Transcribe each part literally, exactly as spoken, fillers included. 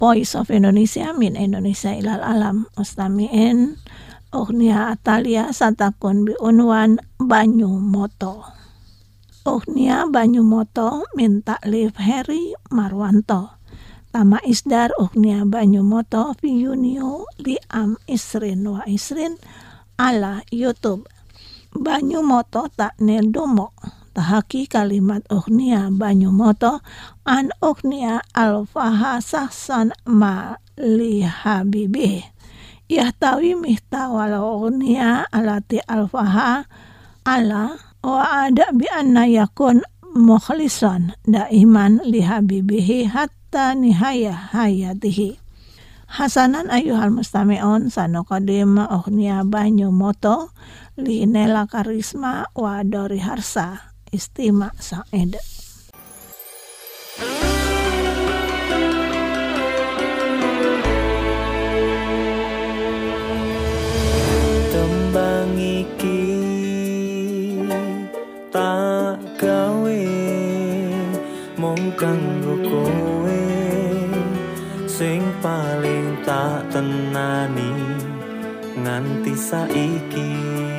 Voice of Indonesia min Indonesia ilal alam. Mustami'in Ughnia Atalia satakun bi unwan Banyu Moto. Ughnia Banyu Moto min taklif Heri Marwanto. Tama isdar Ughnia Banyu Moto fi Yuniu li am isrin wa isrin ala YouTube. Banyu Moto tak nedomo. Tahaki kalimat Ughnia Banyu Moto an Ughnia al-faha sahsan ma li habibi. Yahtawi mihtawal Ughnia alati al-faha ala wa ada bi anna yakun mukhlisan daiman li habibihi hatta nihaya hayatihi. Hasanan ayuhal mustami'un sanoqadim Ughnia Banyu Moto li Nela Karisma wa Dori Harsa Istima Sa'id. Tembang iki tak gawe mung kanggo kowe sing paling tak tenani nganti saiki.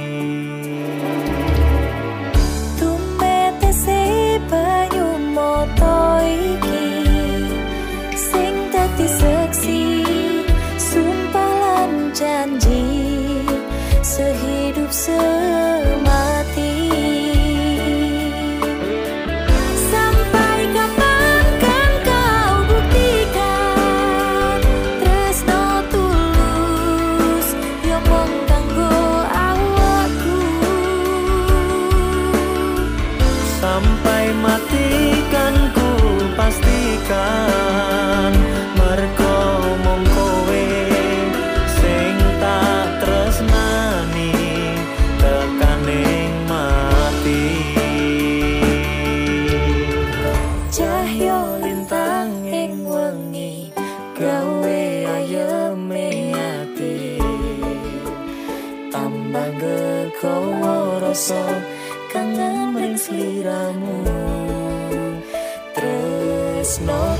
Banyu Moto iki sing dadi seksi sumpah lan janji sehidup semati. Sampai kapan kan kau buktikan tresno tulus yo mung kanggo awakku. Sampai mati kan ku pastikan mergo mung kowe sing tak tresnani tekaning mati. Cahyo lintang ing wengi gawe ayeme ati tambah gegowo rasa kangen ring sliramu tresno